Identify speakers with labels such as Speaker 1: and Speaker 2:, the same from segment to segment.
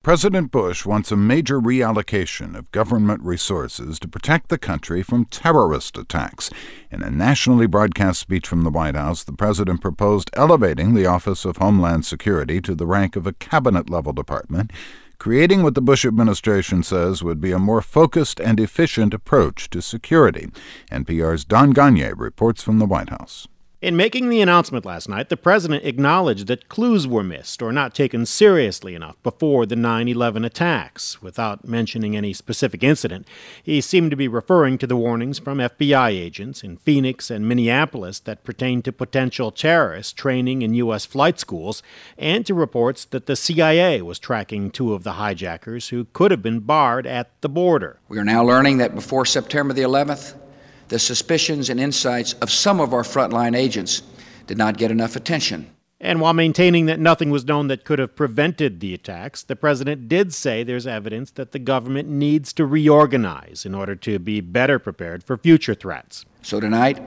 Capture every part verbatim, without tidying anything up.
Speaker 1: President Bush wants a major reallocation of government resources to protect the country from terrorist attacks. In a nationally broadcast speech from the White House, the president proposed elevating the Office of Homeland Security to the rank of a cabinet-level department, creating what the Bush administration says would be a more focused and efficient approach to security. N P R's Don Gonyea reports from the White House.
Speaker 2: In making the announcement last night, the president acknowledged that clues were missed or not taken seriously enough before the nine eleven attacks. Without mentioning any specific incident, he seemed to be referring to the warnings from F B I agents in Phoenix and Minneapolis that pertained to potential terrorists training in U S flight schools, and to reports that the C I A was tracking two of the hijackers who could have been barred at the border.
Speaker 3: We are now learning that before September the eleventh, the suspicions and insights of some of our frontline agents did not get enough attention.
Speaker 2: And while maintaining that nothing was known that could have prevented the attacks, the president did say there's evidence that the government needs to reorganize in order to be better prepared for future threats.
Speaker 3: So tonight,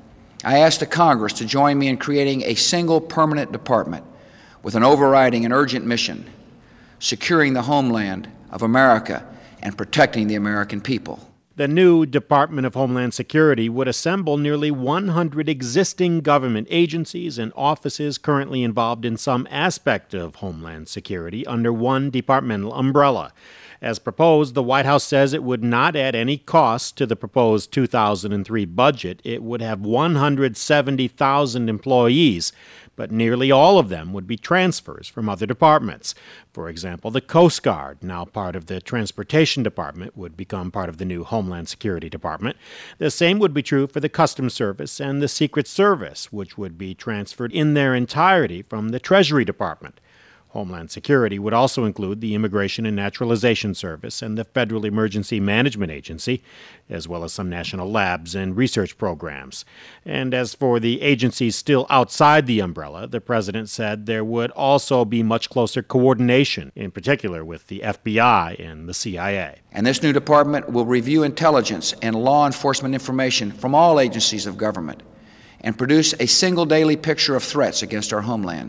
Speaker 3: I ask the Congress to join me in creating a single permanent department with an overriding and urgent mission, securing the homeland of America and protecting the American people.
Speaker 2: The new Department of Homeland Security would assemble nearly one hundred existing government agencies and offices currently involved in some aspect of Homeland Security under one departmental umbrella. As proposed, the White House says it would not add any cost to the proposed two thousand three budget. It would have one hundred seventy thousand employees, but nearly all of them would be transfers from other departments. For example, the Coast Guard, now part of the Transportation Department, would become part of the new Homeland Security Department. The same would be true for the Customs Service and the Secret Service, which would be transferred in their entirety from the Treasury Department. Homeland Security would also include the Immigration and Naturalization Service and the Federal Emergency Management Agency, as well as some national labs and research programs. And as for the agencies still outside the umbrella, the president said there would also be much closer coordination, in particular with the F B I and the C I A.
Speaker 3: And this new department will review intelligence and law enforcement information from all agencies of government and produce a single daily picture of threats against our homeland.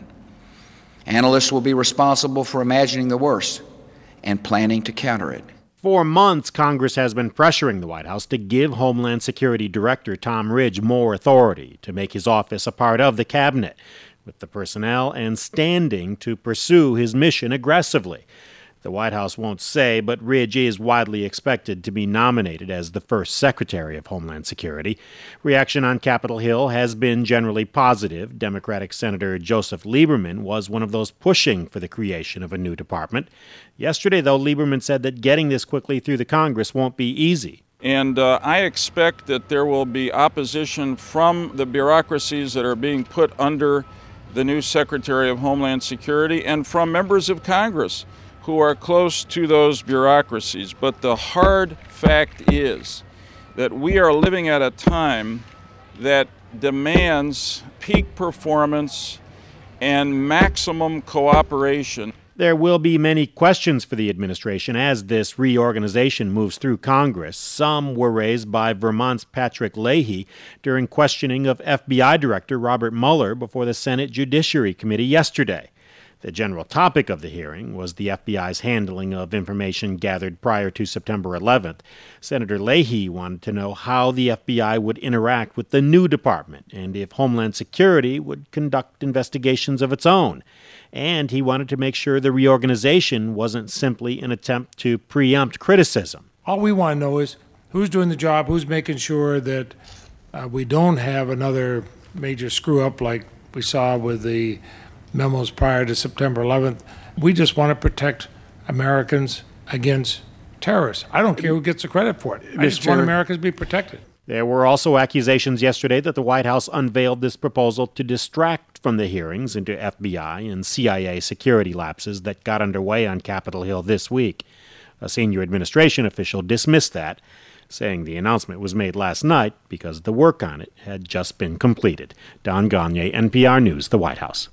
Speaker 3: Analysts will be responsible for imagining the worst and planning to counter it.
Speaker 2: For months, Congress has been pressuring the White House to give Homeland Security Director Tom Ridge more authority to make his office a part of the cabinet, with the personnel and standing to pursue his mission aggressively. The White House won't say, but Ridge is widely expected to be nominated as the first Secretary of Homeland Security. Reaction on Capitol Hill has been generally positive. Democratic Senator Joseph Lieberman was one of those pushing for the creation of a new department. Yesterday, though, Lieberman said that getting this quickly through the Congress won't be easy.
Speaker 4: And uh, I expect that there will be opposition from the bureaucracies that are being put under the new Secretary of Homeland Security and from members of Congress who are close to those bureaucracies. But the hard fact is that we are living at a time that demands peak performance and maximum cooperation.
Speaker 2: There will be many questions for the administration as this reorganization moves through Congress. Some were raised by Vermont's Patrick Leahy during questioning of F B I Director Robert Mueller before the Senate Judiciary Committee yesterday. The general topic of the hearing was the F B I's handling of information gathered prior to September eleventh. Senator Leahy wanted to know how the F B I would interact with the new department and if Homeland Security would conduct investigations of its own. And he wanted to make sure the reorganization wasn't simply an attempt to preempt criticism.
Speaker 5: All we want to know is who's doing the job, who's making sure that uh, we don't have another major screw-up like we saw with the memos prior to September eleventh. We just want to protect Americans against terrorists. I don't care who gets the credit for it. I just want Americans to be protected.
Speaker 2: There were also accusations yesterday that the White House unveiled this proposal to distract from the hearings into F B I and C I A security lapses that got underway on Capitol Hill this week. A senior administration official dismissed that, saying the announcement was made last night because the work on it had just been completed. Don Gonyea, N P R News, the White House.